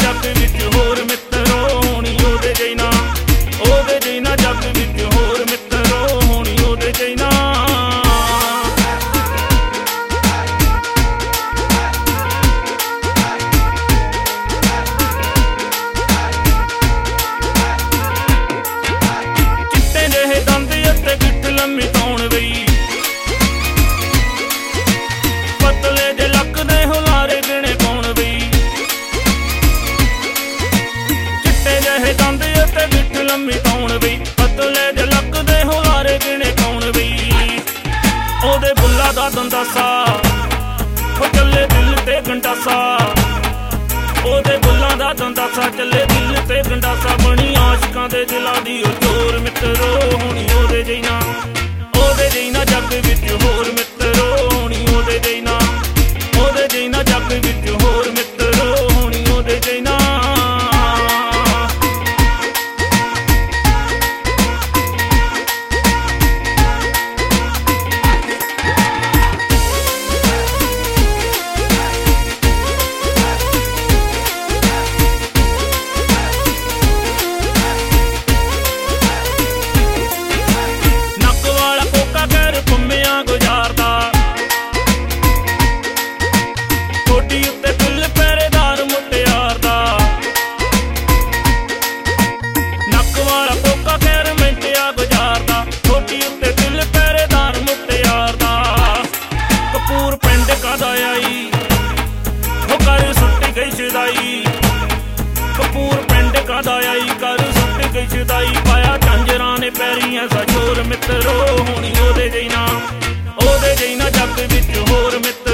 जग विच होर मित्रो होनी ओदे जैना, ओदे जैना जग विच होर मित्रो होनी ओदे जैना। चिट्टे जेहे दंद अते गिट्ठ लम्मी तौण वई, पतले जे लक दे हुलारे गिणे कौन वई। चिट्टे जेहे दंद अते गिट्ठ लम्मी तौण वई, पतले जे लक दे हुलारे गिणे कौन वई। ओदे बुल्ला दा दंदासा ओ चले दिल ते गंडासा, ओदे बुल्ला दा दंदासा चले दिल ते गंडासा। बनी आशिकां दे दिलां दी ओ चोर मित्रो होनी ओदे जैना, ओदे जैना जग विच होर मित्रो होनी ओदे जैना, ओदे जैना जग विच होर मित्रो होनी ओदे जैना। कपूर पिंड कादा आई कर सुट गई छदाई, पाया झांजरां ने पैरी ऐसा चोर मित्रो होनी ओदे जैना, ओदे जैना जग विच होर मित्र।